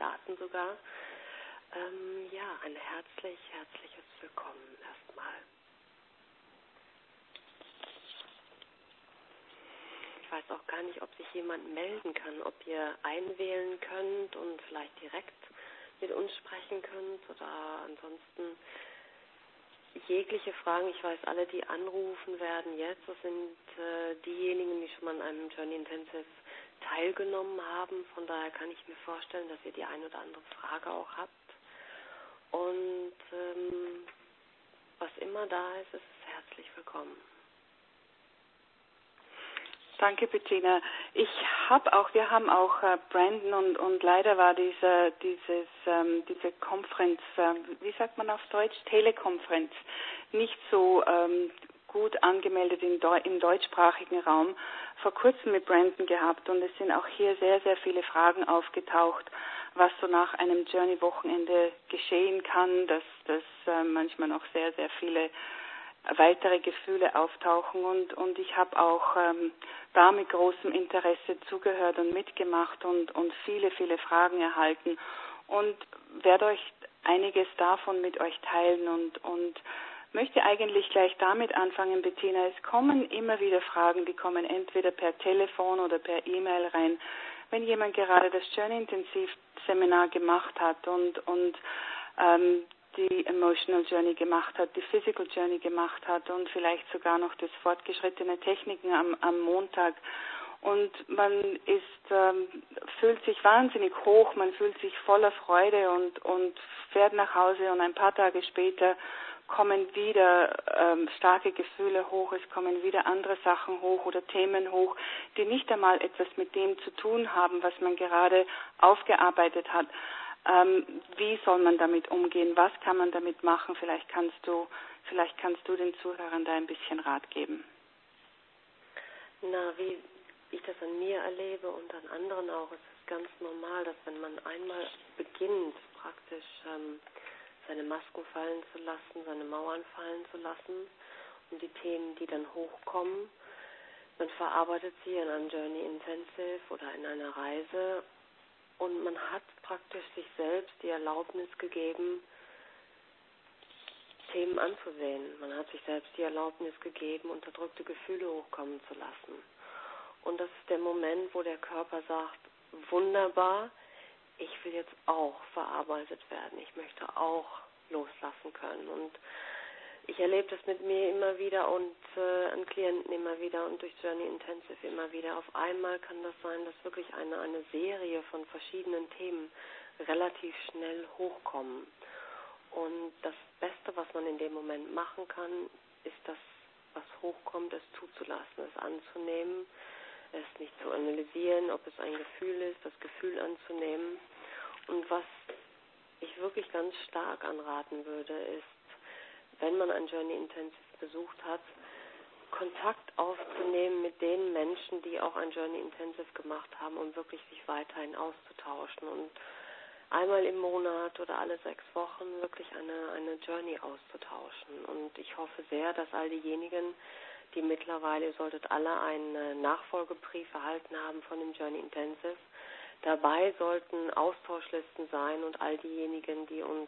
Daten sogar. Ein herzliches Willkommen erstmal. Ich weiß auch gar nicht, ob sich jemand melden kann, ob ihr einwählen könnt und vielleicht direkt mit uns sprechen könnt oder ansonsten jegliche Fragen. Ich weiß, alle, die anrufen werden jetzt, das sind diejenigen, die schon mal an einem Journey Intensive teilgenommen haben. Von daher kann ich mir vorstellen, dass ihr die ein oder andere Frage auch habt. Und was immer da ist, ist herzlich willkommen. Danke, Bettina. Wir haben auch Brandon und leider war diese Konferenz, wie sagt man auf Deutsch, Telekonferenz, nicht so gut angemeldet im deutschsprachigen Raum. Vor kurzem mit Brandon gehabt und es sind auch hier sehr, sehr viele Fragen aufgetaucht, was so nach einem Journey-Wochenende geschehen kann, dass manchmal noch sehr, sehr viele weitere Gefühle auftauchen und ich habe auch da mit großem Interesse zugehört und mitgemacht und viele, viele Fragen erhalten und werde euch einiges davon mit euch teilen und möchte eigentlich gleich damit anfangen, Bettina. Es kommen immer wieder Fragen, die kommen entweder per Telefon oder per E-Mail rein, wenn jemand gerade das Journey Intensiv Seminar gemacht hat und die Emotional Journey gemacht hat, die Physical Journey gemacht hat und vielleicht sogar noch das fortgeschrittene Techniken am Montag. Und man fühlt sich wahnsinnig hoch, man fühlt sich voller Freude und fährt nach Hause und ein paar Tage später kommen wieder starke Gefühle hoch, es kommen wieder andere Sachen hoch oder Themen hoch, die nicht einmal etwas mit dem zu tun haben, was man gerade aufgearbeitet hat. Wie soll man damit umgehen? Was kann man damit machen? Vielleicht kannst du den Zuhörern da ein bisschen Rat geben. Wie ich das an mir erlebe und an anderen auch, ist es ganz normal, dass wenn man einmal beginnt, praktisch seine Masken fallen zu lassen, seine Mauern fallen zu lassen und die Themen, die dann hochkommen, man verarbeitet sie in einem Journey Intensive oder in einer Reise. Und man hat praktisch sich selbst die Erlaubnis gegeben, Themen anzusehen. Man hat sich selbst die Erlaubnis gegeben, unterdrückte Gefühle hochkommen zu lassen. Und das ist der Moment, wo der Körper sagt, wunderbar, ich will jetzt auch verarbeitet werden. Ich möchte auch loslassen können. Und ich erlebe das mit mir immer wieder und an Klienten immer wieder und durch Journey Intensive immer wieder. Auf einmal kann das sein, dass wirklich eine Serie von verschiedenen Themen relativ schnell hochkommen. Und das Beste, was man in dem Moment machen kann, ist das, was hochkommt, es zuzulassen, es anzunehmen, es nicht zu analysieren, ob es ein Gefühl ist, das Gefühl anzunehmen. Und was ich wirklich ganz stark anraten würde, ist, wenn man ein Journey Intensive besucht hat, Kontakt aufzunehmen mit den Menschen, die auch ein Journey Intensive gemacht haben, um wirklich sich weiterhin auszutauschen und einmal im Monat oder alle 6 Wochen wirklich eine Journey auszutauschen. Und ich hoffe sehr, dass all diejenigen, die mittlerweile, ihr solltet alle einen Nachfolgebrief erhalten haben von dem Journey Intensive, dabei sollten Austauschlisten sein und all diejenigen, die uns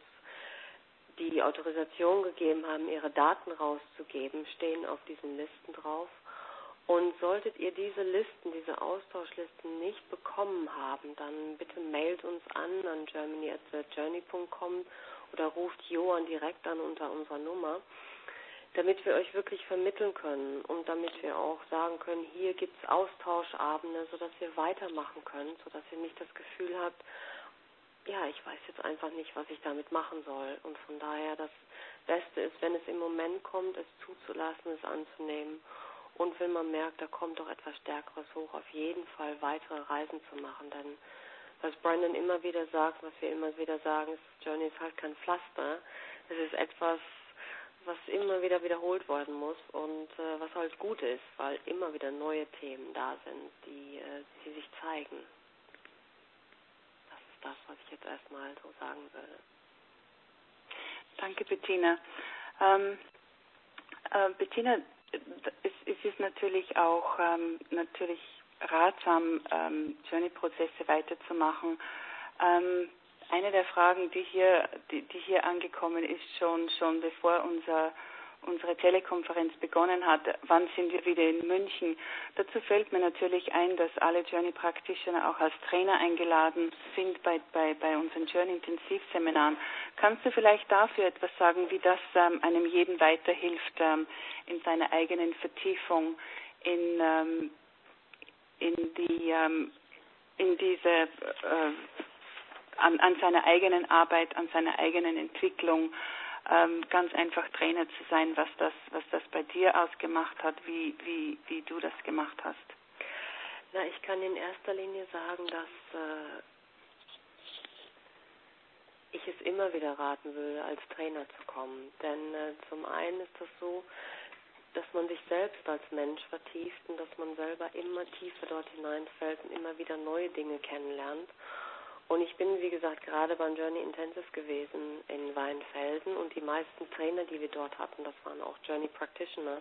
die Autorisation gegeben haben, ihre Daten rauszugeben, stehen auf diesen Listen drauf. Und solltet ihr diese Listen, diese Austauschlisten nicht bekommen haben, dann bitte mailt uns an germany@journey.com oder ruft Johann direkt an unter unserer Nummer, damit wir euch wirklich vermitteln können und damit wir auch sagen können, hier gibt es Austauschabende, sodass wir weitermachen können, sodass ihr nicht das Gefühl habt, ja, ich weiß jetzt einfach nicht, was ich damit machen soll. Und von daher, das Beste ist, wenn es im Moment kommt, es zuzulassen, es anzunehmen. Und wenn man merkt, da kommt doch etwas Stärkeres hoch, auf jeden Fall weitere Reisen zu machen. Denn was Brandon immer wieder sagt, was wir immer wieder sagen, ist, Journey ist halt kein Pflaster. Es ist etwas, was immer wieder wiederholt werden muss und was halt gut ist, weil immer wieder neue Themen da sind, die sich zeigen. Das, was ich jetzt erstmal so sagen würde. Danke, Bettina. Bettina, es ist natürlich auch ratsam, Journey-Prozesse weiterzumachen. eine der Fragen, die hier angekommen ist, schon bevor unsere Telekonferenz begonnen hat, wann sind wir wieder in München? Dazu fällt mir natürlich ein, dass alle Journey Practitioner auch als Trainer eingeladen sind bei unseren Journey Intensivseminaren. Kannst du vielleicht dafür etwas sagen, wie das einem jeden weiterhilft in seiner eigenen Vertiefung an seiner eigenen Arbeit, an seiner eigenen Entwicklung, ganz einfach Trainer zu sein, was das bei dir ausgemacht hat, wie du das gemacht hast? Na, ich kann in erster Linie sagen, dass ich es immer wieder raten würde, als Trainer zu kommen. Denn zum einen ist das so, dass man sich selbst als Mensch vertieft und dass man selber immer tiefer dort hineinfällt und immer wieder neue Dinge kennenlernt. Und ich bin, wie gesagt, gerade beim Journey Intensive gewesen in Weinfelden und die meisten Trainer, die wir dort hatten, das waren auch Journey Practitioner,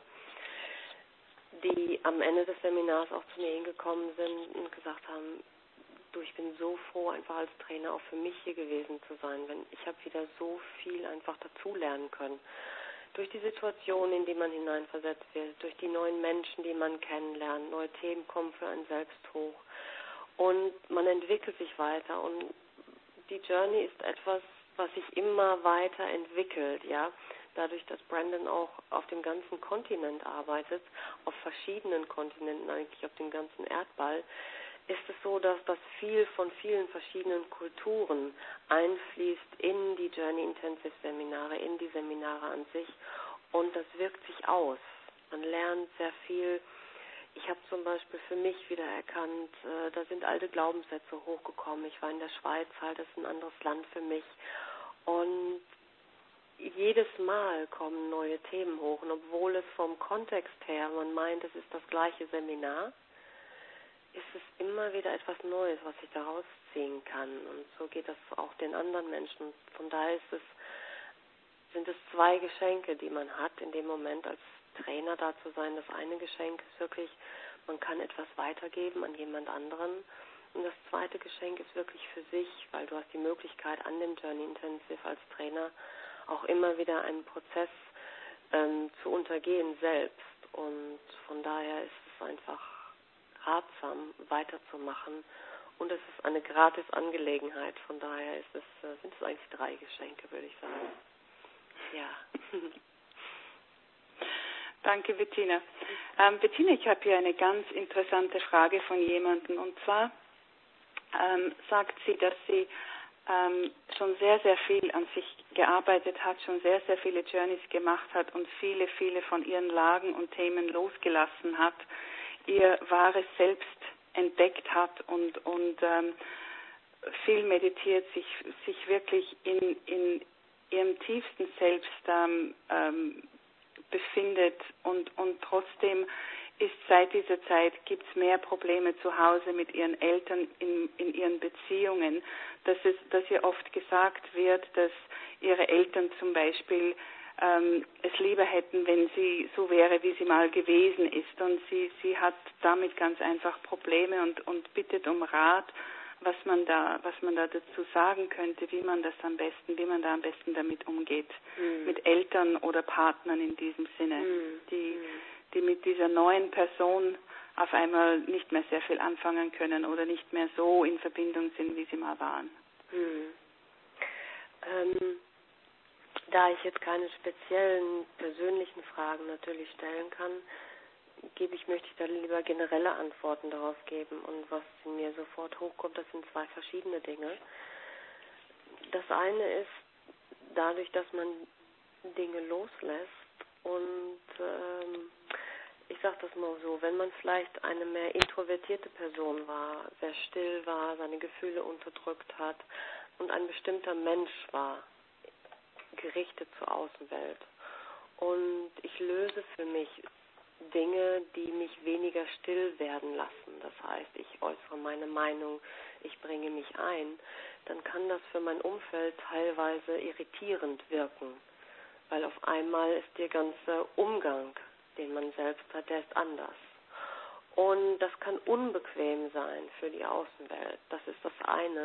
die am Ende des Seminars auch zu mir hingekommen sind und gesagt haben, du, ich bin so froh, einfach als Trainer auch für mich hier gewesen zu sein. Ich habe wieder so viel einfach dazulernen können. Durch die Situation, in die man hineinversetzt wird, durch die neuen Menschen, die man kennenlernt, neue Themen kommen für einen selbst hoch. Und man entwickelt sich weiter und die Journey ist etwas, was sich immer weiter entwickelt, ja. Dadurch, dass Brandon auch auf dem ganzen Kontinent arbeitet, auf verschiedenen Kontinenten, eigentlich auf dem ganzen Erdball, ist es so, dass das viel von vielen verschiedenen Kulturen einfließt in die Journey Intensive Seminare, in die Seminare an sich und das wirkt sich aus. Man lernt sehr viel. Ich habe zum Beispiel für mich wieder erkannt, da sind alte Glaubenssätze hochgekommen. Ich war in der Schweiz, halt, das ist ein anderes Land für mich. Und jedes Mal kommen neue Themen hoch. Und obwohl es vom Kontext her, man meint, es ist das gleiche Seminar, ist es immer wieder etwas Neues, was ich daraus ziehen kann. Und so geht das auch den anderen Menschen. Von daher sind es zwei Geschenke, die man hat in dem Moment als Trainer da zu sein. Das eine Geschenk ist wirklich, man kann etwas weitergeben an jemand anderen. Und das zweite Geschenk ist wirklich für sich, weil du hast die Möglichkeit, an dem Journey Intensive als Trainer auch immer wieder einen Prozess zu untergehen selbst. Und von daher ist es einfach ratsam, weiterzumachen. Und es ist eine Gratis-Angelegenheit. Von daher sind es eigentlich 3 Geschenke, würde ich sagen. Ja. Danke, Bettina. Bettina, ich habe hier eine ganz interessante Frage von jemandem. Und zwar sagt sie, dass sie schon sehr, sehr viel an sich gearbeitet hat, schon sehr, sehr viele Journeys gemacht hat und viele, viele von ihren Lagen und Themen losgelassen hat, ihr wahres Selbst entdeckt hat und viel meditiert, sich wirklich in ihrem tiefsten Selbst befindet und trotzdem ist seit dieser Zeit, gibt es mehr Probleme zu Hause mit ihren Eltern in ihren Beziehungen, dass ihr oft gesagt wird, dass ihre Eltern zum Beispiel es lieber hätten, wenn sie so wäre, wie sie mal gewesen ist. Und sie hat damit ganz einfach Probleme und bittet um Rat, was man da dazu sagen könnte, wie man da am besten damit umgeht. Mit Eltern oder Partnern in diesem Sinne, die mit dieser neuen Person auf einmal nicht mehr sehr viel anfangen können oder nicht mehr so in Verbindung sind, wie sie mal waren. Da ich jetzt keine speziellen persönlichen Fragen natürlich stellen kann, möchte ich da lieber generelle Antworten darauf geben. Und was in mir sofort hochkommt, das sind 2 verschiedene Dinge. Das eine ist, dadurch, dass man Dinge loslässt und ich sage das mal so, wenn man vielleicht eine mehr introvertierte Person war, sehr still war, seine Gefühle unterdrückt hat und ein bestimmter Mensch war, gerichtet zur Außenwelt. Und ich löse für mich Dinge, die mich weniger still werden lassen. Das heißt, ich äußere meine Meinung, ich bringe mich ein. Dann kann das für mein Umfeld teilweise irritierend wirken, weil auf einmal ist der ganze Umgang, den man selbst hat, der ist anders. Und das kann unbequem sein für die Außenwelt. Das ist das eine.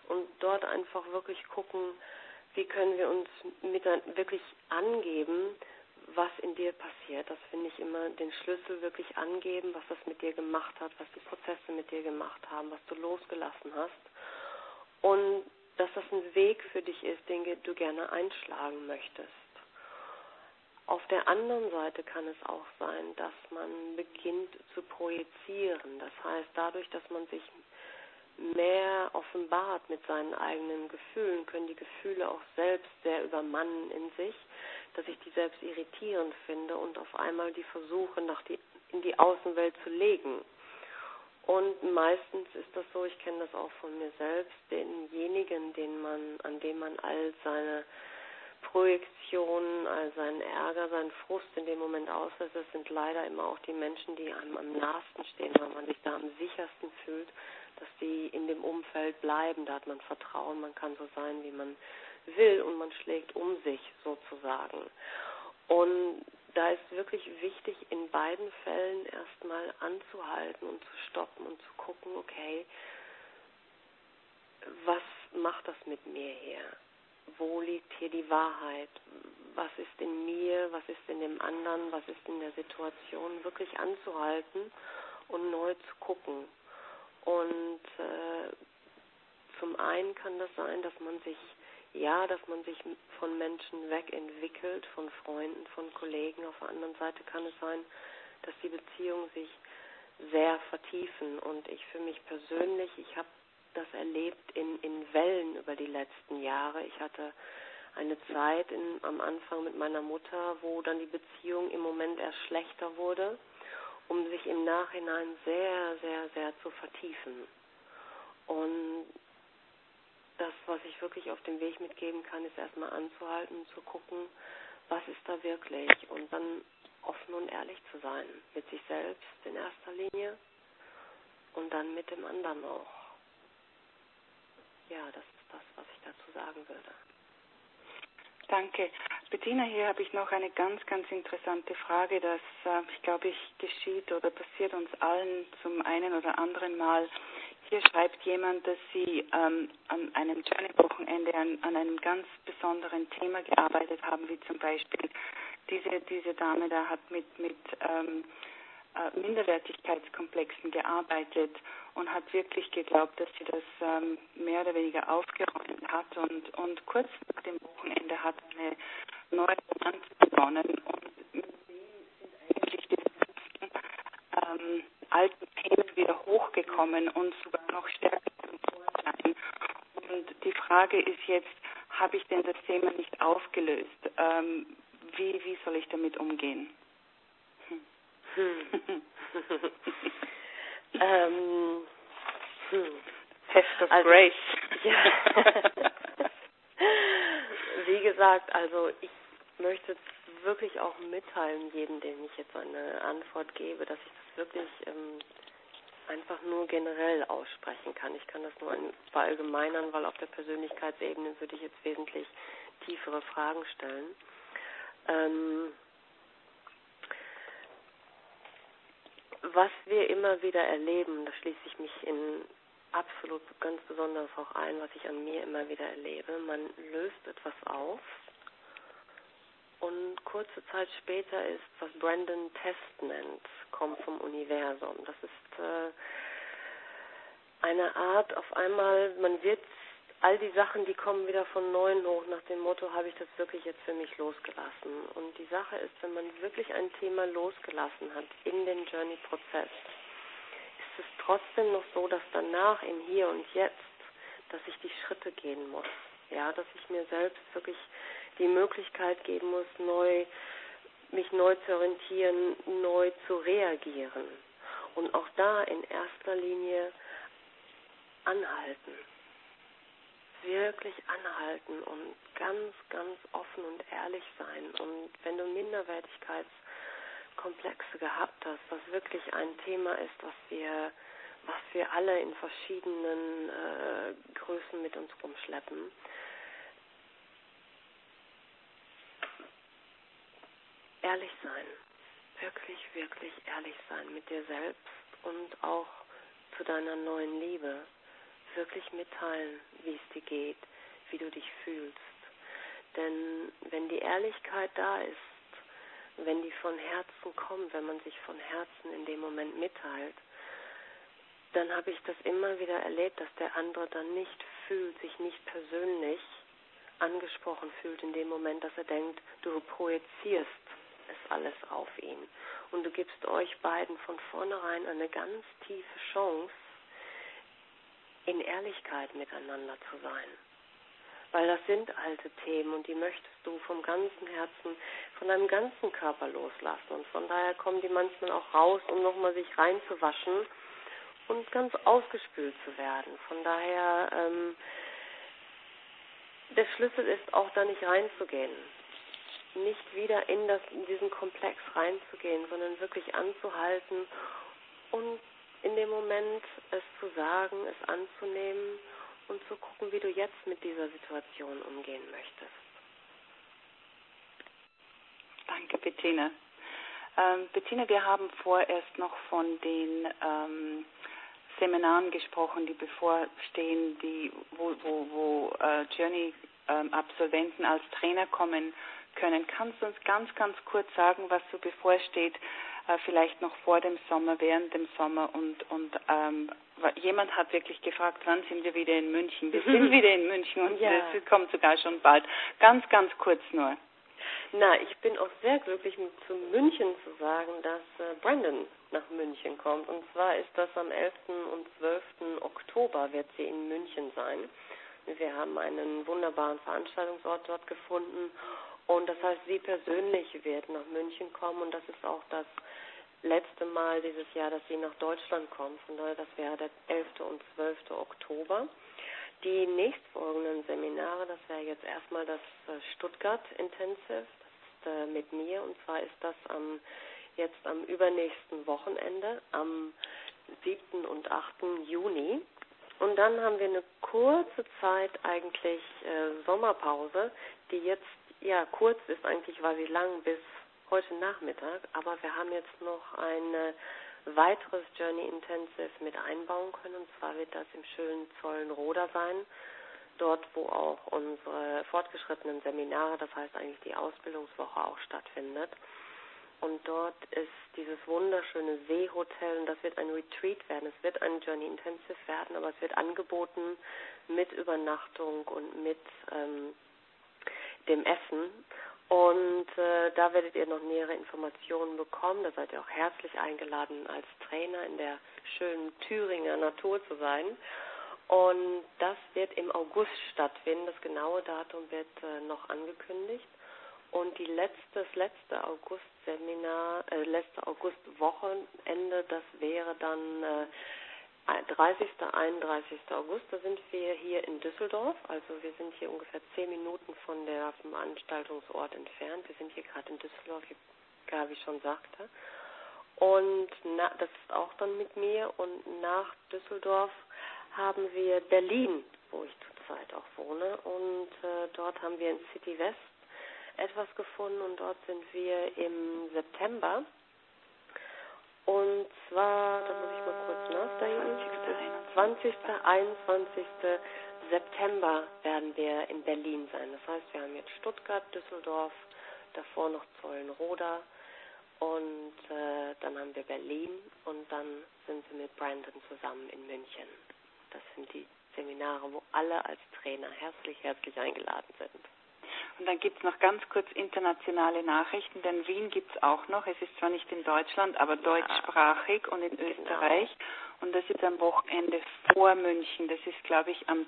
und dort einfach wirklich gucken, wie können wir uns wirklich angeben, was in dir passiert. Das finde ich immer den Schlüssel, wirklich angeben, was das mit dir gemacht hat, was die Prozesse mit dir gemacht haben, was du losgelassen hast. Und dass das ein Weg für dich ist, den du gerne einschlagen möchtest. Auf der anderen Seite kann es auch sein, dass man beginnt zu projizieren. Das heißt, dadurch, dass man sich mehr offenbart mit seinen eigenen Gefühlen, können die Gefühle auch selbst sehr übermannen in sich, dass ich die selbst irritierend finde und auf einmal die versuche, in die Außenwelt zu legen. Und meistens ist das so, ich kenne das auch von mir selbst, denjenigen, an dem man all seine Projektionen, all seinen Ärger, seinen Frust in dem Moment auslässt, das sind leider immer auch die Menschen, die einem am nahesten stehen, weil man sich da am sichersten fühlt, dass die in dem Umfeld bleiben. Da hat man Vertrauen, man kann so sein, wie man will und man schlägt um sich sozusagen. Und da ist wirklich wichtig, in beiden Fällen erstmal anzuhalten und zu stoppen und zu gucken, okay, was macht das mit mir hier? Wo liegt hier die Wahrheit? Was ist in mir? Was ist in dem anderen? Was ist in der Situation? Wirklich anzuhalten und neu zu gucken. Und zum einen kann das sein, dass man sich von Menschen wegentwickelt, von Freunden, von Kollegen. Auf der anderen Seite kann es sein, dass die Beziehungen sich sehr vertiefen. Und ich für mich persönlich, ich habe das erlebt in Wellen über die letzten Jahre. Ich hatte eine Zeit am Anfang mit meiner Mutter, wo dann die Beziehung im Moment erst schlechter wurde, um sich im Nachhinein sehr, sehr, sehr zu vertiefen. Und das, was ich wirklich auf dem Weg mitgeben kann, ist erstmal anzuhalten und zu gucken, was ist da wirklich und dann offen und ehrlich zu sein, mit sich selbst in erster Linie und dann mit dem anderen auch. Ja, das ist das, was ich dazu sagen würde. Danke. Bettina, hier habe ich noch eine ganz, ganz interessante Frage, das, ich glaube, geschieht oder passiert uns allen zum einen oder anderen Mal. Hier schreibt jemand, dass sie an einem Journey-Wochenende an einem ganz besonderen Thema gearbeitet haben, wie zum Beispiel diese Dame da hat mit Minderwertigkeitskomplexen gearbeitet und hat wirklich geglaubt, dass sie das mehr oder weniger aufgeräumt hat und kurz nach dem Wochenende hat eine neue Romanze begonnen und mit dem sind eigentlich die ganzen alten Themen wieder hochgekommen und sogar noch stärker zum Vorschein. Und die Frage ist jetzt, habe ich denn das Thema nicht aufgelöst? Wie soll ich damit umgehen? Test of Grace. Ja. Wie gesagt, also ich möchte wirklich auch mitteilen, jedem, dem ich jetzt eine Antwort gebe, dass ich das wirklich einfach nur generell aussprechen kann. Ich kann das nur verallgemeinern, weil auf der Persönlichkeitsebene würde ich jetzt wesentlich tiefere Fragen stellen. Was wir immer wieder erleben, da schließe ich mich absolut ganz besonders auch ein, was ich an mir immer wieder erlebe. Man löst etwas auf und kurze Zeit später ist, was Brandon Test nennt, kommt vom Universum. Das ist eine Art, auf einmal, man wird all die Sachen, die kommen wieder von Neuem hoch, nach dem Motto, habe ich das wirklich jetzt für mich losgelassen. Und die Sache ist, wenn man wirklich ein Thema losgelassen hat in den Journey-Prozess, ist es trotzdem noch so, dass danach im Hier und Jetzt, dass ich die Schritte gehen muss. Ja, dass ich mir selbst wirklich die Möglichkeit geben muss, mich neu zu orientieren, neu zu reagieren. Und auch da in erster Linie anhalten. Wirklich anhalten und ganz, ganz offen und ehrlich sein. Und wenn du Minderwertigkeitskomplexe gehabt hast, was wirklich ein Thema ist, was wir alle in verschiedenen Größen mit uns rumschleppen, ehrlich sein. Wirklich, wirklich ehrlich sein mit dir selbst und auch zu deiner neuen Liebe. wirklich mitteilen, wie es dir geht, wie du dich fühlst. Denn wenn die Ehrlichkeit da ist, wenn die von Herzen kommt, wenn man sich von Herzen in dem Moment mitteilt, dann habe ich das immer wieder erlebt, dass der andere dann nicht fühlt, sich nicht persönlich angesprochen fühlt in dem Moment, dass er denkt, du projizierst es alles auf ihn. Und du gibst euch beiden von vornherein eine ganz tiefe Chance, in Ehrlichkeit miteinander zu sein. Weil das sind alte Themen und die möchtest du vom ganzen Herzen, von deinem ganzen Körper loslassen. Und von daher kommen die manchmal auch raus, um nochmal sich reinzuwaschen und ganz ausgespült zu werden. Von daher, der Schlüssel ist auch da nicht reinzugehen. Nicht wieder in diesen Komplex reinzugehen, sondern wirklich anzuhalten und in dem Moment es zu sagen, es anzunehmen und zu gucken, wie du jetzt mit dieser Situation umgehen möchtest. Danke, Bettina. Bettina, wir haben vorerst noch von den Seminaren gesprochen, die bevorstehen, wo Journey-Absolventen als Trainer kommen können. Kannst du uns ganz, ganz kurz sagen, was so bevorsteht, vielleicht noch vor dem Sommer, während dem Sommer und jemand hat wirklich gefragt, wann sind wir wieder in München? Wir sind wieder in München und das kommt sogar schon bald. Ganz, ganz kurz nur. Na, ich bin auch sehr glücklich, zu München zu sagen, dass Brandon nach München kommt. Und zwar ist das am 11. und 12. Oktober wird sie in München sein. Wir haben einen wunderbaren Veranstaltungsort dort gefunden. Und das heißt, sie persönlich wird nach München kommen. Und das ist auch das letzte Mal dieses Jahr, dass sie nach Deutschland kommt. Von daher, das wäre der 11. und 12. Oktober. Die nächstfolgenden Seminare, das wäre jetzt erstmal das Stuttgart Intensive, das ist mit mir, und zwar ist das jetzt am übernächsten Wochenende, am 7. und 8. Juni. Und dann haben wir eine kurze Zeit eigentlich Sommerpause, die jetzt kurz ist, eigentlich war sie lang bis heute Nachmittag, aber wir haben jetzt noch ein weiteres Journey Intensive mit einbauen können, und zwar wird das im schönen Zollenroda sein, dort wo auch unsere fortgeschrittenen Seminare, das heißt eigentlich die Ausbildungswoche auch stattfindet. Und dort ist dieses wunderschöne Seehotel und das wird ein Retreat werden, es wird ein Journey Intensive werden, aber es wird angeboten mit Übernachtung und mit dem Essen. Und da werdet ihr noch nähere Informationen bekommen. Da seid ihr auch herzlich eingeladen, als Trainer in der schönen Thüringer Natur zu sein. Und das wird im August stattfinden. Das genaue Datum wird noch angekündigt. Und das letzte Augustwochenende, das wäre dann 30. 31. August, da sind wir hier in Düsseldorf, also wir sind hier ungefähr 10 Minuten von der Veranstaltungsort entfernt. Wir sind hier gerade in Düsseldorf, wie Gabi schon sagte. Und das ist auch dann mit mir. Und nach Düsseldorf haben wir Berlin, wo ich zurzeit auch wohne. Und dort haben wir in City West etwas gefunden und dort sind wir im September. Und zwar, da muss ich mal kurz nachdenken, 20. 21. September werden wir in Berlin sein. Das heißt, wir haben jetzt Stuttgart, Düsseldorf, davor noch Zollenroda und dann haben wir Berlin und dann sind wir mit Brandon zusammen in München. Das sind die Seminare, wo alle als Trainer herzlich, herzlich eingeladen sind. Und dann gibt es noch ganz kurz internationale Nachrichten, denn Wien gibt es auch noch. Es ist zwar nicht in Deutschland, aber deutschsprachig und in Österreich. Und das ist am Wochenende vor München. Das ist, glaube ich, am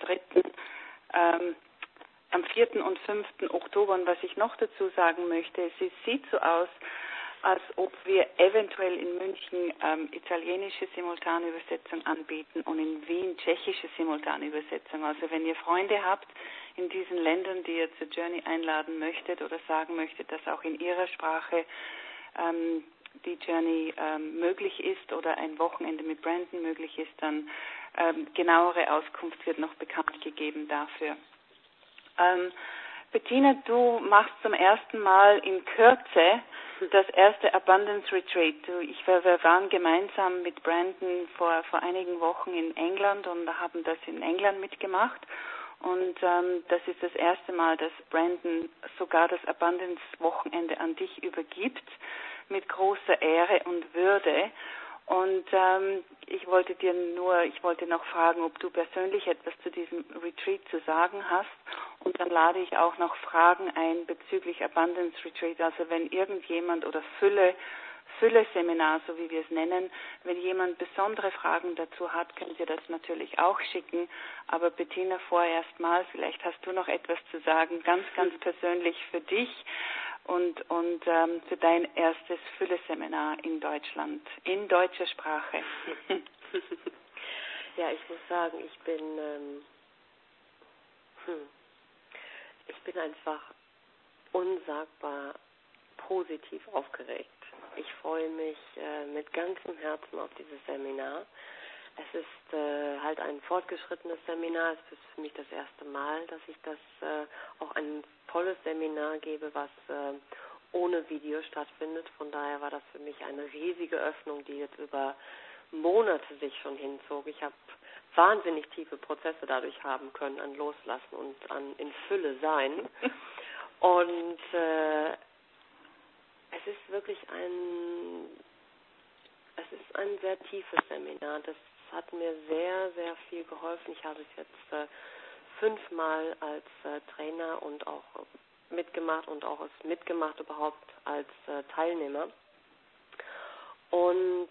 4. und 5. Oktober. Und was ich noch dazu sagen möchte, es sieht so aus, als ob wir eventuell in München italienische Simultanübersetzung anbieten und in Wien tschechische Simultanübersetzung. Also wenn ihr Freunde habt in diesen Ländern, die ihr zur Journey einladen möchtet oder sagen möchtet, dass auch in ihrer Sprache die Journey möglich ist oder ein Wochenende mit Brandon möglich ist, dann genauere Auskunft wird noch bekannt gegeben dafür. Bettina, du machst zum ersten Mal in Kürze das erste Abundance Retreat. Wir waren gemeinsam mit Brandon vor einigen Wochen in England und haben das in England mitgemacht. Und das ist das erste Mal, dass Brandon sogar das Abundance-Wochenende an dich übergibt, mit großer Ehre und Würde. Und ich wollte noch fragen, ob du persönlich etwas zu diesem Retreat zu sagen hast. Und dann lade ich auch noch Fragen ein bezüglich Abundance Retreat. Also wenn irgendjemand oder Fülle-Seminar, so wie wir es nennen, wenn jemand besondere Fragen dazu hat, könnt ihr das natürlich auch schicken. Aber Bettina, vorerst mal, vielleicht hast du noch etwas zu sagen, ganz, ganz persönlich für dich und für dein erstes Fülle-Seminar in Deutschland, in deutscher Sprache. Ja, ich muss sagen, ich bin einfach unsagbar positiv aufgeregt. Ich freue mich mit ganzem Herzen auf dieses Seminar. Es ist halt ein fortgeschrittenes Seminar. Es ist für mich das erste Mal, dass ich das auch ein volles Seminar gebe, was ohne Video stattfindet. Von daher war das für mich eine riesige Öffnung, die jetzt über Monate sich schon hinzog. Ich habe wahnsinnig tiefe Prozesse dadurch haben können an Loslassen und an in Fülle sein. Und es ist wirklich ein sehr tiefes Seminar. Das hat mir sehr, sehr viel geholfen. Ich habe es jetzt 5-mal als Trainer und auch mitgemacht und auch mitgemacht überhaupt als Teilnehmer. Und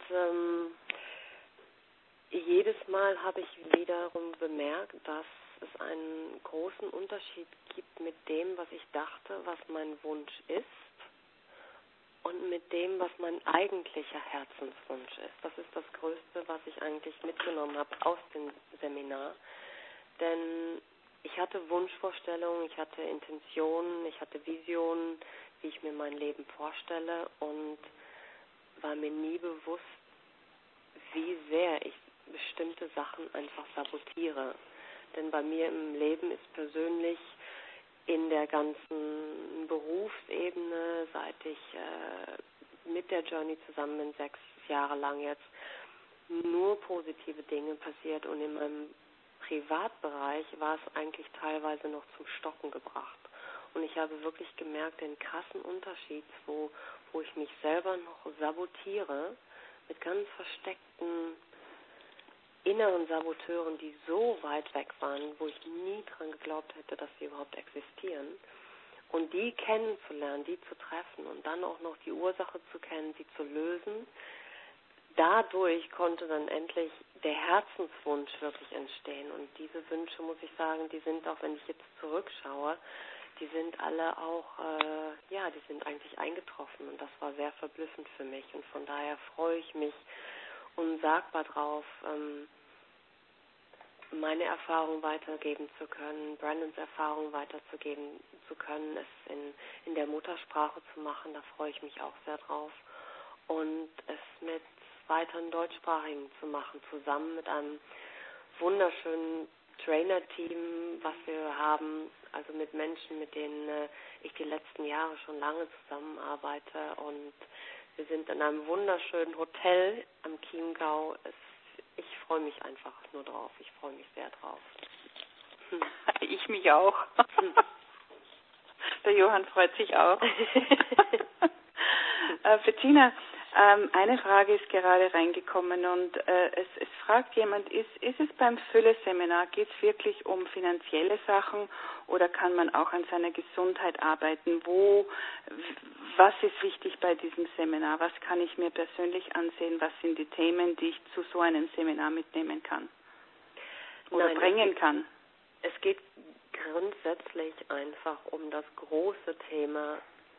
jedes Mal habe ich wiederum bemerkt, dass es einen großen Unterschied gibt mit dem, was ich dachte, was mein Wunsch ist, und mit dem, was mein eigentlicher Herzenswunsch ist. Das ist das Größte, was ich eigentlich mitgenommen habe aus dem Seminar. Denn ich hatte Wunschvorstellungen, ich hatte Intentionen, ich hatte Visionen, wie ich mir mein Leben vorstelle, und war mir nie bewusst, wie sehr ich bestimmte Sachen einfach sabotiere. Denn bei mir im Leben ist persönlich in der ganzen Berufsebene, seit ich mit der Journey zusammen bin, 6 Jahre lang jetzt, nur positive Dinge passiert, und in meinem Privatbereich war es eigentlich teilweise noch zum Stocken gebracht. Und ich habe wirklich gemerkt, den krassen Unterschied, wo ich mich selber noch sabotiere, mit ganz versteckten inneren Saboteuren, die so weit weg waren, wo ich nie dran geglaubt hätte, dass sie überhaupt existieren. Und die kennenzulernen, die zu treffen und dann auch noch die Ursache zu kennen, sie zu lösen, dadurch konnte dann endlich der Herzenswunsch wirklich entstehen. Und diese Wünsche, muss ich sagen, die sind auch, wenn ich jetzt zurückschaue, die sind alle auch, die sind eigentlich eingetroffen. Und das war sehr verblüffend für mich. Und von daher freue ich mich unsagbar drauf, meine Erfahrung weitergeben zu können, Brandons Erfahrung weiterzugeben zu können, es in der Muttersprache zu machen, da freue ich mich auch sehr drauf. Und es mit weiteren Deutschsprachigen zu machen, zusammen mit einem wunderschönen Trainer-Team, was wir haben, also mit Menschen, mit denen ich die letzten Jahre schon lange zusammenarbeite. Und wir sind in einem wunderschönen Hotel am Chiemgau. Ich freue mich einfach nur drauf. Ich freue mich sehr drauf. Ich mich auch. Der Johann freut sich auch. Bettina, eine Frage ist gerade reingekommen und es fragt jemand, ist es beim Fülle-Seminar, geht es wirklich um finanzielle Sachen oder kann man auch an seiner Gesundheit arbeiten? Was ist wichtig bei diesem Seminar? Was kann ich mir persönlich ansehen? Was sind die Themen, die ich zu so einem Seminar mitnehmen kann oder bringen kann? Es geht grundsätzlich einfach um das große Thema,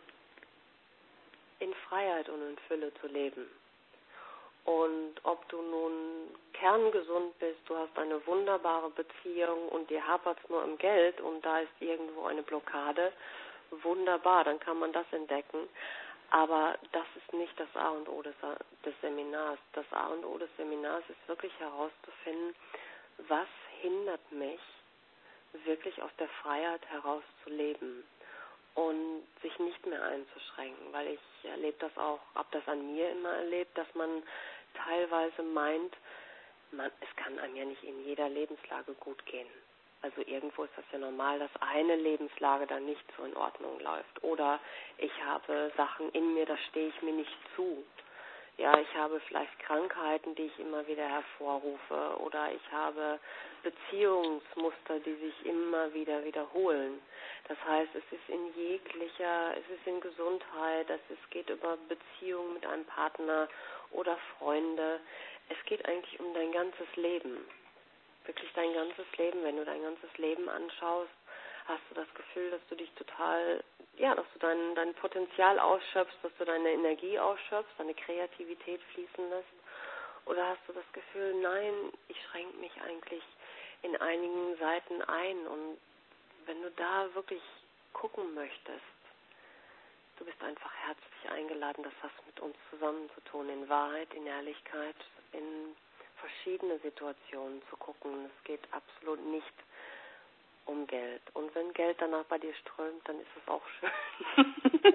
in Freiheit und in Fülle zu leben. Und ob du nun kerngesund bist, du hast eine wunderbare Beziehung und dir hapert es nur im Geld und da ist irgendwo eine Blockade, wunderbar, dann kann man das entdecken. Aber das ist nicht das A und O des Seminars. Das A und O des Seminars ist wirklich herauszufinden, was hindert mich, wirklich aus der Freiheit heraus zu leben und sich nicht mehr einzuschränken, weil ich erlebe das auch, habe das an mir immer erlebt, dass man teilweise meint, es kann einem ja nicht in jeder Lebenslage gut gehen. Also irgendwo ist das ja normal, dass eine Lebenslage dann nicht so in Ordnung läuft. Oder ich habe Sachen in mir, da stehe ich mir nicht zu. Ja, ich habe vielleicht Krankheiten, die ich immer wieder hervorrufe. Oder ich habe Beziehungsmuster, die sich immer wieder wiederholen. Das heißt, es ist in Gesundheit, es geht über Beziehungen mit einem Partner oder Freunde. Es geht eigentlich um dein ganzes Leben. Wirklich dein ganzes Leben. Wenn du dein ganzes Leben anschaust, hast du das Gefühl, dass du dich dass du dein Potenzial ausschöpfst, dass du deine Energie ausschöpfst, deine Kreativität fließen lässt? Oder hast du das Gefühl, nein, ich schränke mich eigentlich in einigen Seiten ein? Und wenn du da wirklich gucken möchtest, du bist einfach herzlich eingeladen, das hat mit uns zusammen zu tun, in Wahrheit, in Ehrlichkeit, in verschiedene Situationen zu gucken. Es geht absolut nicht um Geld. Und wenn Geld danach bei dir strömt, dann ist es auch schön.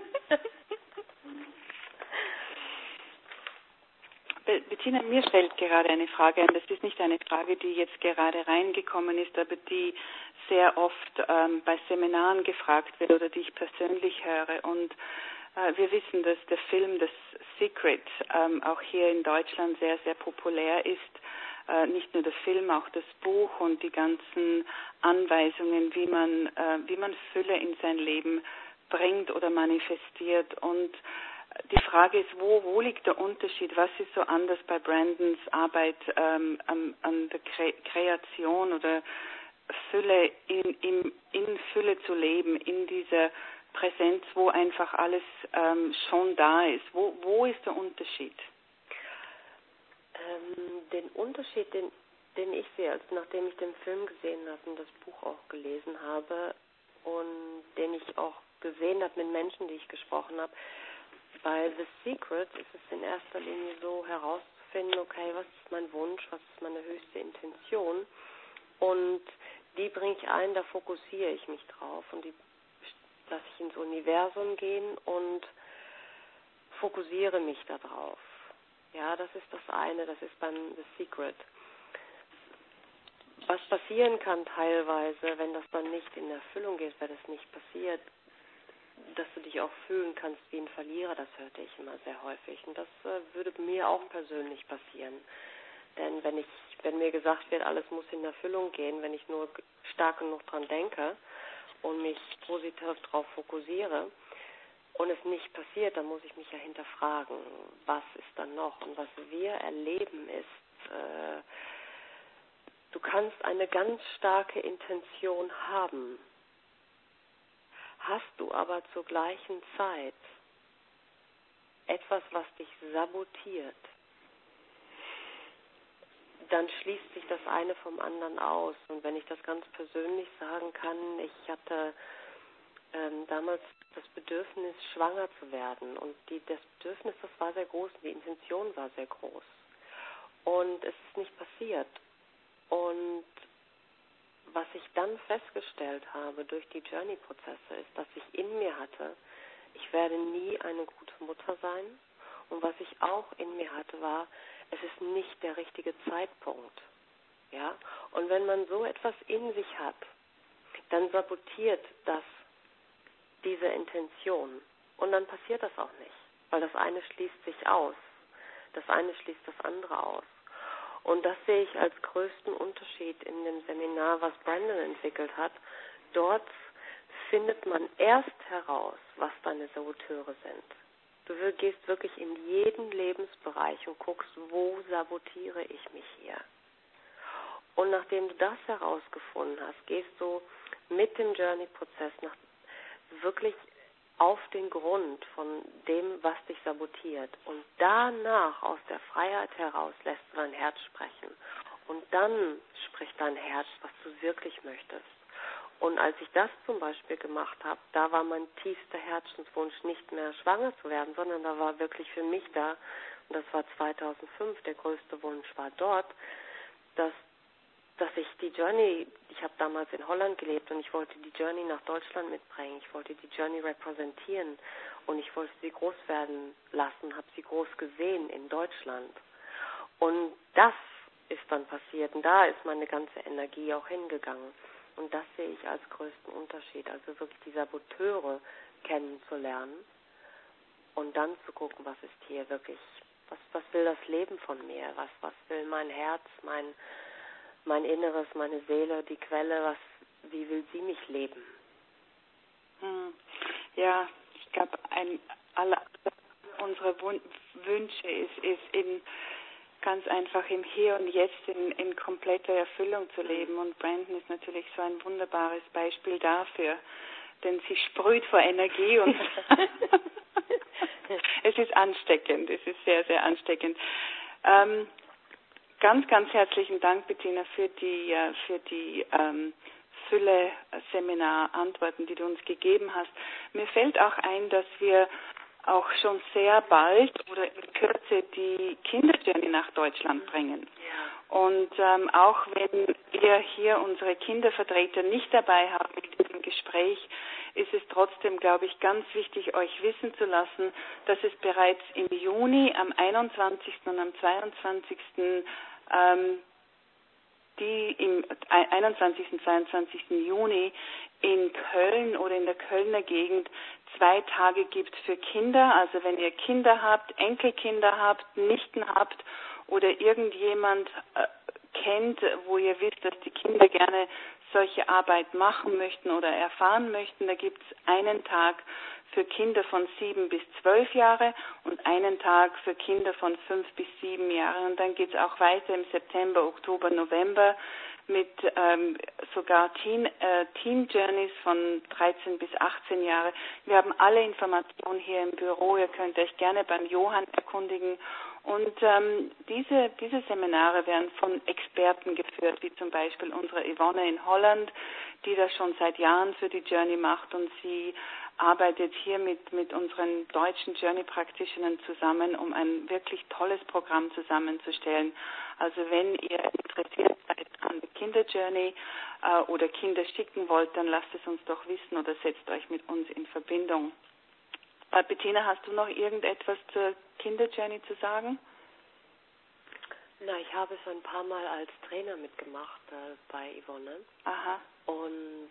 Bettina, mir fällt gerade eine Frage ein. Das ist nicht eine Frage, die jetzt gerade reingekommen ist, aber die sehr oft bei Seminaren gefragt wird oder die ich persönlich höre. Und wir wissen, dass der Film The Secret auch hier in Deutschland sehr, sehr populär ist. Nicht nur der Film, auch das Buch und die ganzen Anweisungen, wie man Fülle in sein Leben bringt oder manifestiert. Und die Frage ist, wo liegt der Unterschied? Was ist so anders bei Brandons Arbeit an der Kreation oder Fülle, in Fülle zu leben, in dieser Präsenz, wo einfach alles schon da ist? Wo ist der Unterschied? Den Unterschied, den ich sehe, also nachdem ich den Film gesehen habe und das Buch auch gelesen habe und den ich auch gesehen habe mit Menschen, die ich gesprochen habe, bei The Secret ist es in erster Linie so herauszufinden, okay, was ist mein Wunsch, was ist meine höchste Intention, und die bringe ich ein, da fokussiere ich mich drauf und die lasse ich ins Universum gehen und fokussiere mich da drauf. Ja, das ist das eine, das ist beim The Secret. Was passieren kann teilweise, wenn das dann nicht in Erfüllung geht, wenn das nicht passiert, dass du dich auch fühlen kannst wie ein Verlierer, das hörte ich immer sehr häufig. Und das würde mir auch persönlich passieren. Denn wenn mir gesagt wird, alles muss in Erfüllung gehen, wenn ich nur stark genug dran denke und mich positiv darauf fokussiere, und es nicht passiert, dann muss ich mich ja hinterfragen, was ist dann noch? Und was wir erleben ist, du kannst eine ganz starke Intention haben, hast du aber zur gleichen Zeit etwas, was dich sabotiert, dann schließt sich das eine vom anderen aus. Und wenn ich das ganz persönlich sagen kann, ich hatte damals das Bedürfnis, schwanger zu werden. Und das Bedürfnis, das war sehr groß, die Intention war sehr groß. Und es ist nicht passiert. Und was ich dann festgestellt habe durch die Journey-Prozesse, ist, dass ich in mir hatte, ich werde nie eine gute Mutter sein. Und was ich auch in mir hatte, war, es ist nicht der richtige Zeitpunkt. Ja? Und wenn man so etwas in sich hat, dann sabotiert das diese Intention. Und dann passiert das auch nicht, weil das eine schließt sich aus. Das eine schließt das andere aus. Und das sehe ich als größten Unterschied in dem Seminar, was Brandon entwickelt hat. Dort findet man erst heraus, was deine Saboteure sind. Du gehst wirklich in jeden Lebensbereich und guckst, wo sabotiere ich mich hier. Und nachdem du das herausgefunden hast, gehst du mit dem Journey-Prozess wirklich auf den Grund von dem, was dich sabotiert. Und danach, aus der Freiheit heraus, lässt du dein Herz sprechen. Und dann spricht dein Herz, was du wirklich möchtest. Und als ich das zum Beispiel gemacht habe, da war mein tiefster Herzenswunsch nicht mehr schwanger zu werden, sondern da war wirklich für mich da, und das war 2005, der größte Wunsch war dort, dass dass ich die Journey, ich habe damals in Holland gelebt und ich wollte die Journey nach Deutschland mitbringen. Ich wollte die Journey repräsentieren und ich wollte sie groß werden lassen, habe sie groß gesehen in Deutschland. Und das ist dann passiert und da ist meine ganze Energie auch hingegangen. Und das sehe ich als größten Unterschied, also wirklich die Saboteure kennenzulernen und dann zu gucken, was ist hier wirklich, was will das Leben von mir, was will mein Herz, mein Inneres, meine Seele, die Quelle, wie will sie mich leben? Ja, ich glaube, alle unsere Wünsche ist in ganz einfach im Hier und Jetzt in kompletter Erfüllung zu leben. Und Brandon ist natürlich so ein wunderbares Beispiel dafür, denn sie sprüht vor Energie und es ist ansteckend, es ist sehr, sehr ansteckend. Ganz, ganz herzlichen Dank, Bettina, für die Fülle Seminarantworten, die du uns gegeben hast. Mir fällt auch ein, dass wir auch schon sehr bald oder in Kürze die Kinderjourney nach Deutschland bringen. Und auch wenn wir hier unsere Kindervertreter nicht dabei haben in diesem Gespräch, ist es trotzdem, glaube ich, ganz wichtig, euch wissen zu lassen, dass es bereits im Juni, am 21. und am 22. Die im 21. und 22. Juni in Köln oder in der Kölner Gegend 2 Tage gibt für Kinder. Also wenn ihr Kinder habt, Enkelkinder habt, Nichten habt oder irgendjemand kennt, wo ihr wisst, dass die Kinder gerne solche Arbeit machen möchten oder erfahren möchten, da gibt es einen Tag für Kinder von 7 bis 12 Jahre und einen Tag für Kinder von 5 bis 7 Jahre. Und dann geht es auch weiter im September, Oktober, November mit sogar Teen Journeys von 13 bis 18 Jahre. Wir haben alle Informationen hier im Büro. Ihr könnt euch gerne beim Johann erkundigen. Und diese Seminare werden von Experten geführt, wie zum Beispiel unsere Yvonne in Holland, die das schon seit Jahren für die Journey macht, und sie arbeitet hier mit unseren deutschen Journey-Practitionern zusammen, um ein wirklich tolles Programm zusammenzustellen. Also wenn ihr interessiert seid an der Kinder-Journey oder Kinder schicken wollt, dann lasst es uns doch wissen oder setzt euch mit uns in Verbindung. Bettina, hast du noch irgendetwas zur Kinder-Journey zu sagen? Na, ich habe es ein paar Mal als Trainer mitgemacht bei Yvonne. Aha. Und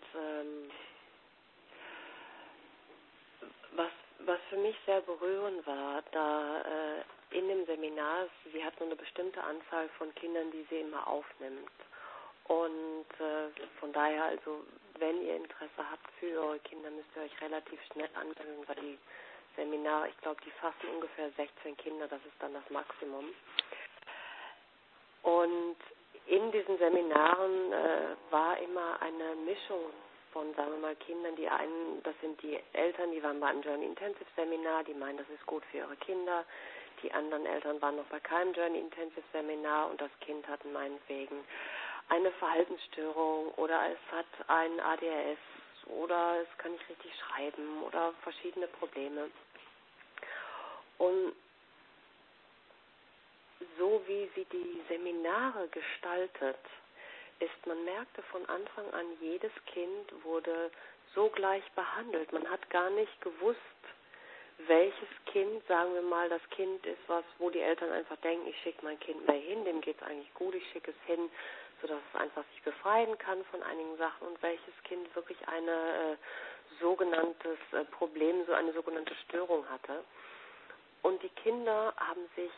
was für mich sehr berührend war, da in dem Seminar, sie hat nur eine bestimmte Anzahl von Kindern, die sie immer aufnimmt. Und von daher, also wenn ihr Interesse habt für eure Kinder, müsst ihr euch relativ schnell anmelden, weil die Seminare, ich glaube, die fassen ungefähr 16 Kinder, das ist dann das Maximum. Und in diesen Seminaren war immer eine Mischung von, sagen wir mal, Kindern, die einen, das sind die Eltern, die waren bei einem Journey Intensive Seminar, die meinen, das ist gut für ihre Kinder. Die anderen Eltern waren noch bei keinem Journey Intensive Seminar und das Kind hat meinetwegen eine Verhaltensstörung oder es hat ein ADHS oder es kann nicht richtig schreiben oder verschiedene Probleme. Und so wie sie die Seminare gestaltet, man merkte von Anfang an, jedes Kind wurde so gleich behandelt. Man hat gar nicht gewusst, welches Kind, sagen wir mal, das Kind ist, wo die Eltern einfach denken, ich schicke mein Kind mehr hin, dem geht es eigentlich gut, ich schicke es hin, sodass es einfach sich befreien kann von einigen Sachen, und welches Kind wirklich eine sogenanntes Problem, so eine sogenannte Störung hatte. Und die Kinder haben sich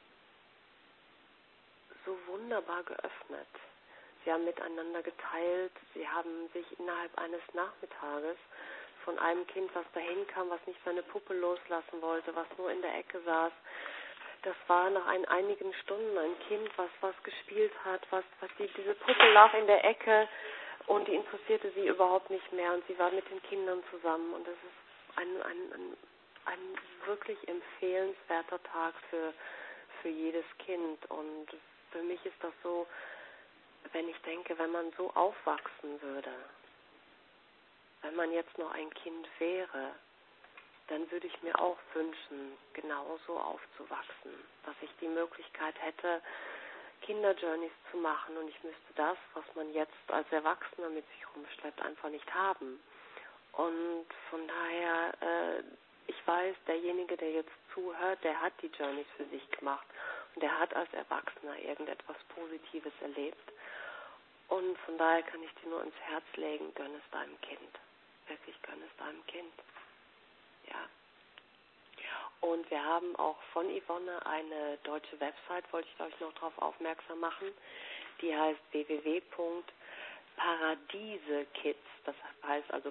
so wunderbar geöffnet. Sie haben miteinander geteilt, sie haben sich innerhalb eines Nachmittages von einem Kind, was dahin kam, was nicht seine Puppe loslassen wollte, was nur in der Ecke saß, das war nach einigen Stunden ein Kind, was gespielt hat, diese Puppe lag in der Ecke und die interessierte sie überhaupt nicht mehr, und sie war mit den Kindern zusammen, und das ist ein wirklich empfehlenswerter Tag für jedes Kind. Und für mich ist das so, wenn ich denke, wenn man so aufwachsen würde, wenn man jetzt noch ein Kind wäre, dann würde ich mir auch wünschen, genauso aufzuwachsen, dass ich die Möglichkeit hätte, Kinderjourneys zu machen und ich müsste das, was man jetzt als Erwachsener mit sich rumschleppt, einfach nicht haben. Und von daher, ich weiß, derjenige, der jetzt zuhört, der hat die Journeys für sich gemacht und der hat als Erwachsener irgendetwas Positives erlebt. Und von daher kann ich dir nur ins Herz legen, gönn es deinem Kind. Wirklich gönn es deinem Kind. Ja. Und wir haben auch von Yvonne eine deutsche Website, wollte ich euch noch darauf aufmerksam machen. Die heißt www.paradiesekids. Das heißt also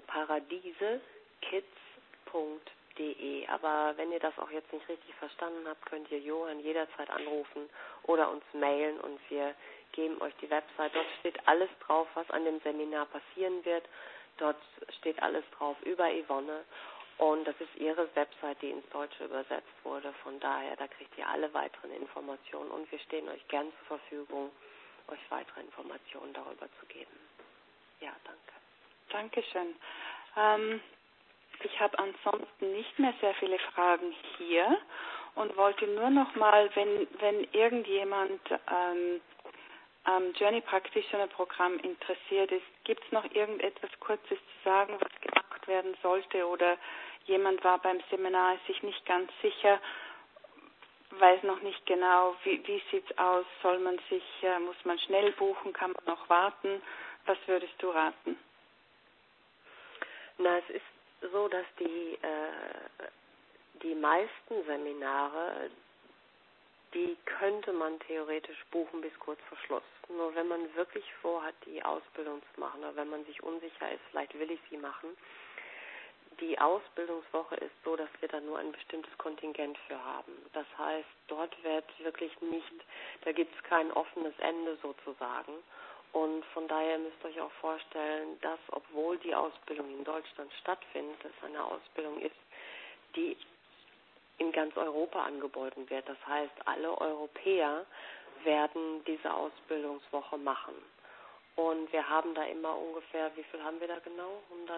paradiesekids.de. Aber wenn ihr das auch jetzt nicht richtig verstanden habt, könnt ihr Johann jederzeit anrufen oder uns mailen und wir geben euch die Website. Dort steht alles drauf, was an dem Seminar passieren wird. Dort steht alles drauf über Yvonne. Und das ist ihre Website, die ins Deutsche übersetzt wurde. Von daher, da kriegt ihr alle weiteren Informationen. Und wir stehen euch gern zur Verfügung, euch weitere Informationen darüber zu geben. Ja, danke. Dankeschön. Ich habe ansonsten nicht mehr sehr viele Fragen hier und wollte nur noch mal, wenn irgendjemand am Journey Practitioner Programm interessiert ist, gibt es noch irgendetwas Kurzes zu sagen, was gemacht werden sollte, oder jemand war beim Seminar, ist sich nicht ganz sicher, weiß noch nicht genau, wie sieht es aus, muss man schnell buchen, kann man noch warten, was würdest du raten? Na, es ist so, dass die meisten Seminare, die könnte man theoretisch buchen bis kurz vor Schluss. Nur wenn man wirklich vorhat, die Ausbildung zu machen, oder wenn man sich unsicher ist, vielleicht will ich sie machen. Die Ausbildungswoche ist so, dass wir da nur ein bestimmtes Kontingent für haben. Das heißt, dort wird wirklich da gibt es kein offenes Ende sozusagen. Und von daher müsst ihr euch auch vorstellen, dass, obwohl die Ausbildung in Deutschland stattfindet, es eine Ausbildung ist, die in ganz Europa angeboten wird. Das heißt, alle Europäer werden diese Ausbildungswoche machen. Und wir haben da immer ungefähr, wie viel haben wir da genau?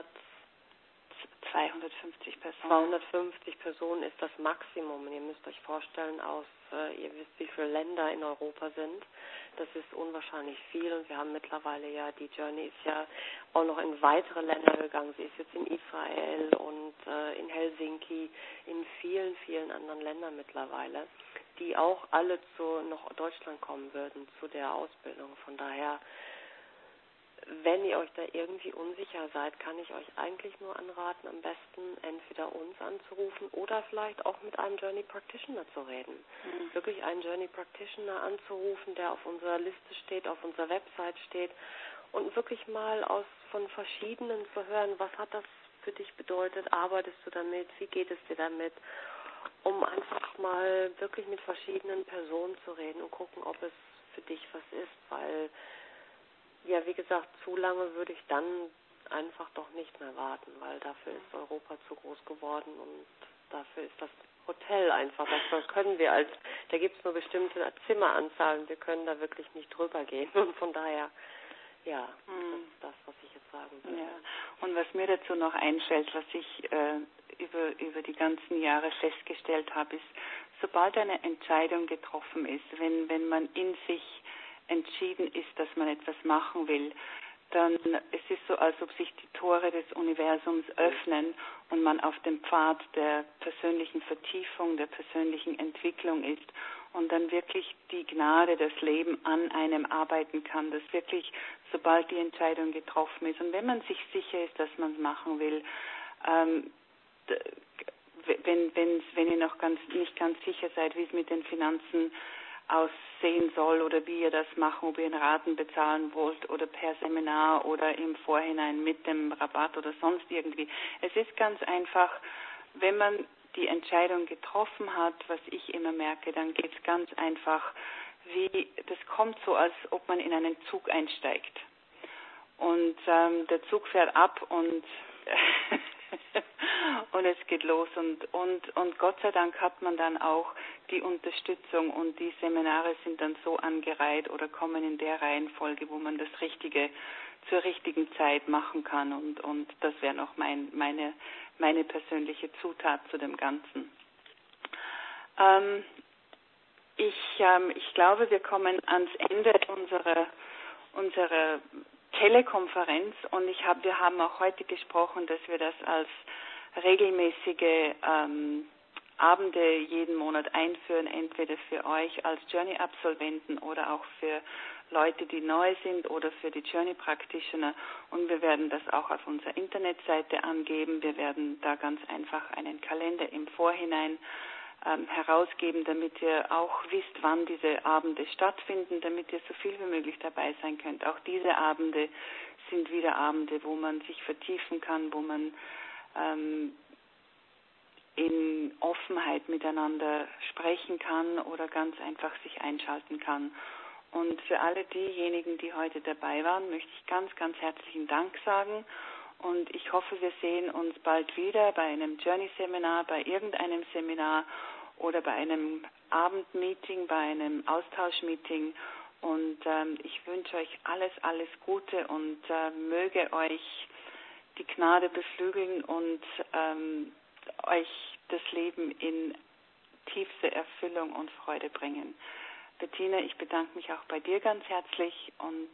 250 Personen. 250 Personen ist das Maximum. Und ihr müsst euch vorstellen, ihr wisst, wie viele Länder in Europa sind. Das ist unwahrscheinlich viel. Und wir haben mittlerweile die Journey ist ja auch noch in weitere Länder gegangen. Sie ist jetzt in Israel und in Helsinki, in vielen, vielen anderen Ländern mittlerweile, die auch alle nach Deutschland kommen würden zu der Ausbildung. Von daher, wenn ihr euch da irgendwie unsicher seid, kann ich euch eigentlich nur anraten, am besten entweder uns anzurufen oder vielleicht auch mit einem Journey Practitioner zu reden. Wirklich einen Journey Practitioner anzurufen, der auf unserer Liste steht, auf unserer Website steht, und wirklich mal von verschiedenen zu hören, was hat das für dich bedeutet, arbeitest du damit, wie geht es dir damit, um einfach mal wirklich mit verschiedenen Personen zu reden und gucken, ob es für dich was ist, weil ja, wie gesagt, zu lange würde ich dann einfach doch nicht mehr warten, weil dafür ist Europa zu groß geworden und dafür ist das Hotel einfach, das können wir da gibt es nur bestimmte Zimmeranzahlen, wir können da wirklich nicht drüber gehen und von daher, ja, das ist das, was ich jetzt sagen würde. Ja. Und was mir dazu noch einfällt, was ich über die ganzen Jahre festgestellt habe, ist, sobald eine Entscheidung getroffen ist, wenn man in sich entschieden ist, dass man etwas machen will, dann es ist so, als ob sich die Tore des Universums öffnen und man auf dem Pfad der persönlichen Vertiefung, der persönlichen Entwicklung ist und dann wirklich die Gnade, das Leben an einem arbeiten kann, dass wirklich, sobald die Entscheidung getroffen ist und wenn man sich sicher ist, dass man es machen will, wenn ihr noch nicht ganz sicher seid, wie es mit den Finanzen aussehen soll oder wie ihr das machen, ob ihr in Raten bezahlen wollt oder per Seminar oder im Vorhinein mit dem Rabatt oder sonst irgendwie. Es ist ganz einfach, wenn man die Entscheidung getroffen hat, was ich immer merke, dann geht es ganz einfach, das kommt so, als ob man in einen Zug einsteigt. Und der Zug fährt ab und es geht los und Gott sei Dank hat man dann auch die Unterstützung und die Seminare sind dann so angereiht oder kommen in der Reihenfolge, wo man das Richtige zur richtigen Zeit machen kann und das wäre noch meine persönliche Zutat zu dem Ganzen. Ich glaube, wir kommen ans Ende unserer Telekonferenz und wir haben auch heute gesprochen, dass wir das als regelmäßige Abende jeden Monat einführen, entweder für euch als Journey-Absolventen oder auch für Leute, die neu sind oder für die Journey Practitioner, und wir werden das auch auf unserer Internetseite angeben. Wir werden da ganz einfach einen Kalender im Vorhinein herausgeben, damit ihr auch wisst, wann diese Abende stattfinden, damit ihr so viel wie möglich dabei sein könnt. Auch diese Abende sind wieder Abende, wo man sich vertiefen kann, wo man in Offenheit miteinander sprechen kann oder ganz einfach sich einschalten kann. Und für alle diejenigen, die heute dabei waren, möchte ich ganz, ganz herzlichen Dank sagen. Und ich hoffe, wir sehen uns bald wieder bei einem Journey-Seminar, bei irgendeinem Seminar oder bei einem Abendmeeting, bei einem Austauschmeeting. Und ich wünsche euch alles, alles Gute und möge euch die Gnade beflügeln und euch das Leben in tiefste Erfüllung und Freude bringen. Bettina, ich bedanke mich auch bei dir ganz herzlich und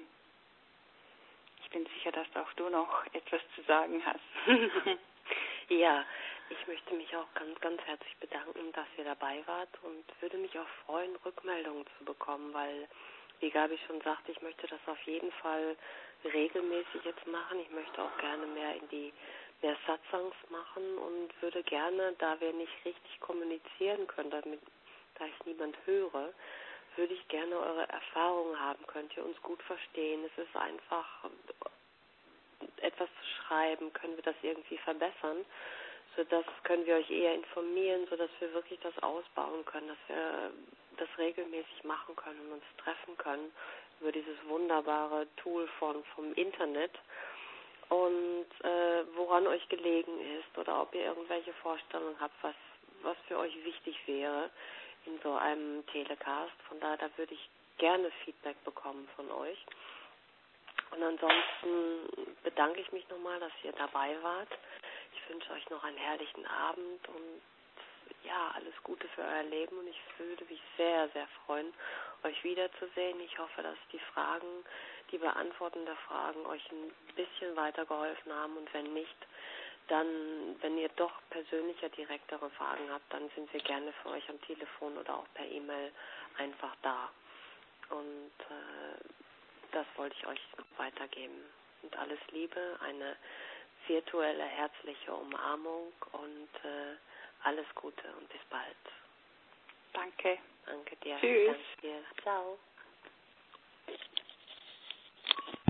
ich bin sicher, dass auch du noch etwas zu sagen hast. Ja, ich möchte mich auch ganz, ganz herzlich bedanken, dass ihr dabei wart und würde mich auch freuen, Rückmeldungen zu bekommen, weil, wie Gabi schon sagte, ich möchte das auf jeden Fall regelmäßig jetzt machen. Ich möchte auch gerne mehr Satsangs machen und würde gerne, da wir nicht richtig kommunizieren können, da ich niemand höre, würde ich gerne eure Erfahrungen haben. Könnt ihr uns gut verstehen? Es ist einfach, etwas zu schreiben, können wir das irgendwie verbessern? Sodass können wir euch eher informieren, sodass wir wirklich das ausbauen können, dass wir das regelmäßig machen können und uns treffen können über dieses wunderbare Tool vom Internet. Und woran euch gelegen ist oder ob ihr irgendwelche Vorstellungen habt, was für euch wichtig wäre in so einem Telecast. Von daher, da würde ich gerne Feedback bekommen von euch. Und ansonsten bedanke ich mich nochmal, dass ihr dabei wart. Ich wünsche euch noch einen herrlichen Abend und ja, alles Gute für euer Leben und ich würde mich sehr, sehr freuen, euch wiederzusehen. Ich hoffe, dass die Beantwortung der Fragen euch ein bisschen weitergeholfen haben und wenn nicht, dann, wenn ihr doch persönlicher, direktere Fragen habt, dann sind wir gerne für euch am Telefon oder auch per E-Mail einfach da. Und das wollte ich euch noch weitergeben. Und alles Liebe, eine virtuelle, herzliche Umarmung und alles Gute und bis bald. Danke. Danke dir. Tschüss. Danke dir. Ciao.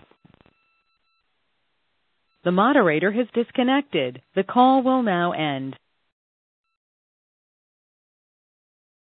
The moderator has disconnected. The call will now end.